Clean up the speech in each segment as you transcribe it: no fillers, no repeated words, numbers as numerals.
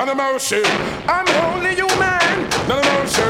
and a mercy. I'm only human, not a mercy.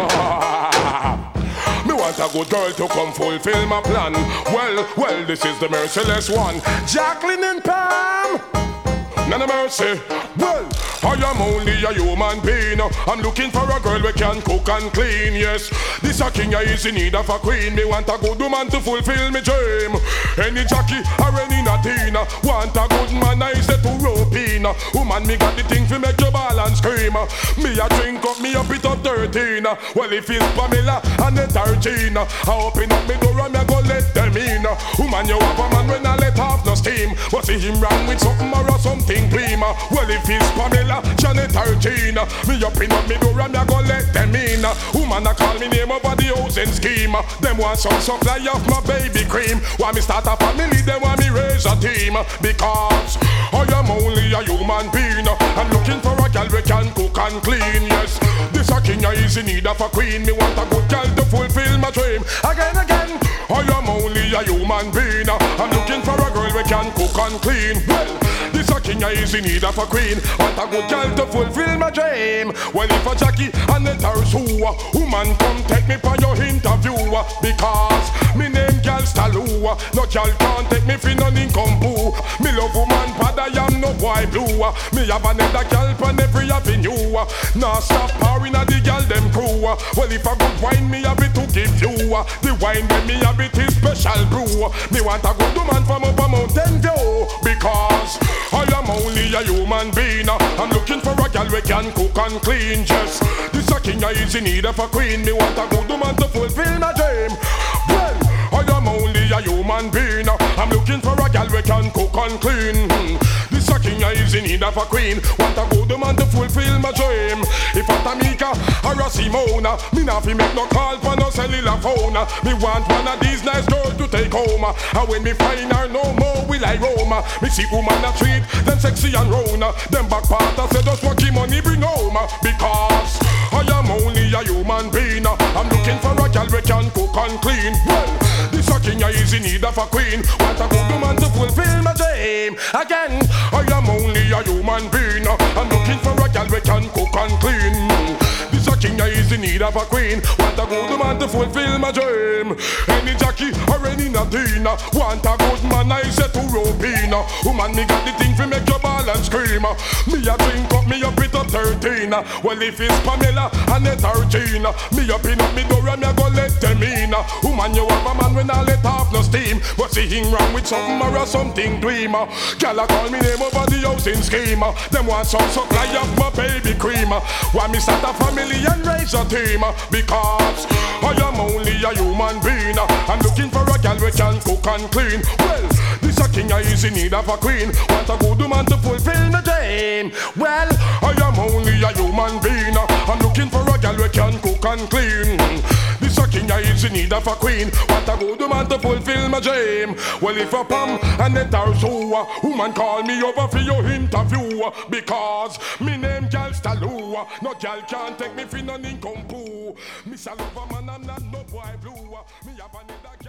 Me want a good girl to come fulfill my plan. Well, this is the merciless one. Jacqueline and Pam, none of mercy. Well, I am only a human being. I'm looking for a girl we can cook and clean. Yes, this a king is in need of a queen. Me want a good woman to fulfill me dream. Any Jackie or any Nadina, want a good man I say to Ropina. Woman, me got the thing for make you ball and scream. Me a drink up, me up it up 13. Well, if it's Pamela and the 13, I open up me door and me go let them in. Woman, you have a man when I let off no steam. But see him wrong with something or something prima. Well, if it's Pamela, Janet 13, me up in up me door and me go let them in. Woman, I call me name over the housing scheme. Them want some supply of my baby cream. Want me start a family, them want me raise a team. Because I am only a human being. I'm looking for a girl we can cook and clean. Yes, this a king is in need of a queen. Me want a good girl to fulfill my dream. Again, I am only a human being. I'm looking for a girl we can cook and clean. Well, this a king is in need of a queen. Want a good girl to fulfill my dream. Well, if a Jackie and the Tarsua, woman come take me for your interview. Because me name girl Stalua. No girl can't take me for none income poo. Me love woman but I am no boy blue. Me have another girl on every avenue. Now stop powering at the girl them crew. Well, if a good wine me have it to give you. The wine when me have it is special brew. Me want a good woman from up a mountain view. Because I am only a human being. I'm looking for a girl we can cook and clean. Just this a king is in need of a queen. Me want a good woman to fulfill my dream. Well, I am only a human being. I'm looking for a girl we can cook and clean. This a king is in need of a queen. Want a good woman to fulfill my dream. If a Tamika or a Simona, me not fi make no call for no cellular phone. Me want one of these nice girls to take home. And when me find her no more will I roam. Me see woman a treat them sexy and round. Them back part I say just what the money bring home. Because I am only a human being. I'm looking for a girl we can cook and clean. Well, this a king is in need of a queen. Want a good woman to fulfill my dream. Again, I am only a human being. I'm looking for a girl we can cook and clean. This a king is in need of a queen. Want a good woman to fulfill my dream. Any Jackie or any Nadina, want a good man I say to Ropina. Woman, me got the thing for make you ball and scream. Me a drink up, me up it up 13. Well, if it's Pamela and the 13, me up in up me door and me go let them in. Woman, you have a man when I let off no steam. But see him wrong with something or something dream. Girl a call me name over the housing scheme. Them want some supply of my baby cream. Want me start a family and raise a team. Because I am only a human being. I'm looking for a girl we can cook and clean. Well, this a king is in need of a queen. Want a good woman to fulfill my dream. Well, I am only a human being. I'm looking for a girl we can cook and clean. This a king is in need of a queen. Want a good woman to fulfill my dream. Well, if a Pam and the Tarsua, woman call me over for your interview. Because me name girl Stalua. No girl can't take me for none income poo. Miss a lover man, I'm not no boy blue. Me have another